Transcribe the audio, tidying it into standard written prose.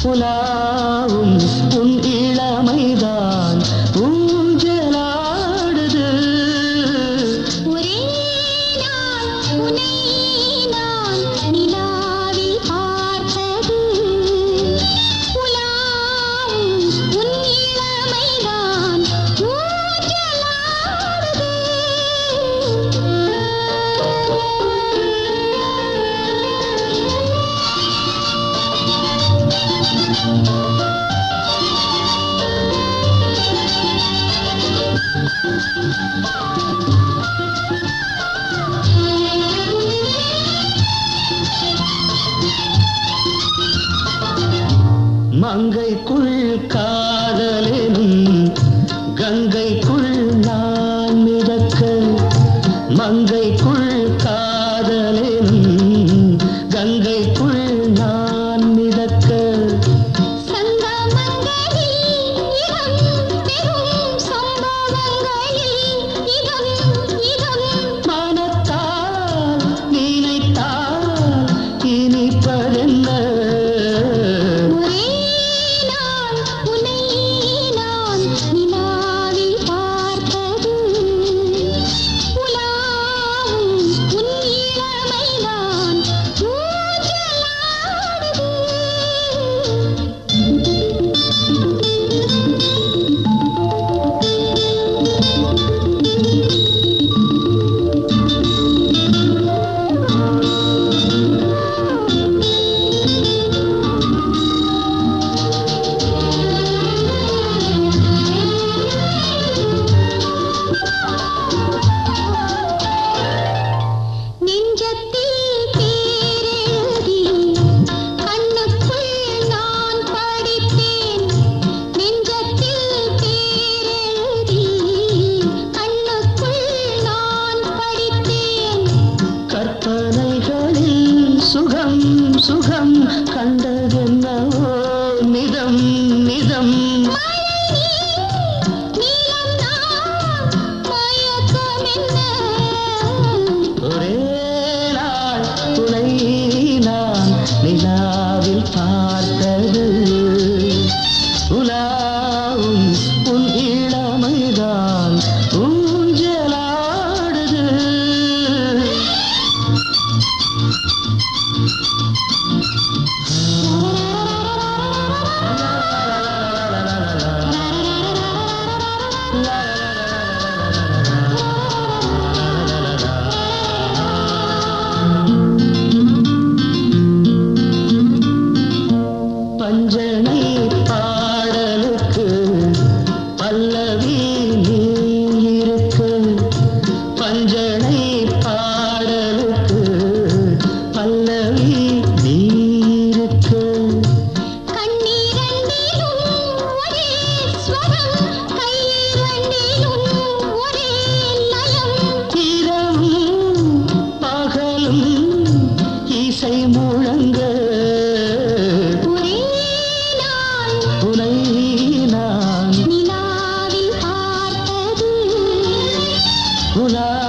உலாவும் உன் இளமைதான் ஊஞ்சலாடுது. ஒரே நாள் உன்னை நான் நிலாவில் பார்த்தது. உலாவும் உன் இளமைதான் ஊஞ்சலாடுது. மங்கைக்குள் காதலெனும் கங்கைக்குள் நான் மிதக்க, மங்கைக்குள் காதலெனும் கங்கைக்குள் நான் மிதக்க. மனத்தால் நினைத்தால் இனிப்பதென்ன? சுகம் சுகம் கண்டதென்னவோ நிதம் நிதம். ஒரே நாள் துணை நான் நிலாவில் பார்த்தது. உலாவும் உன் இளமைதான் ஊஞ்சலாடுது. பஞ்சனை பாடலுக்கு பல்லவி நீ இருக்கு, பஞ்சனை பாடலுக்கு பல்லவி நீ இருக்கு. இரவும் பகலும் இசை முழங்க, உனை நான் நிலாவில் பார்த்தது.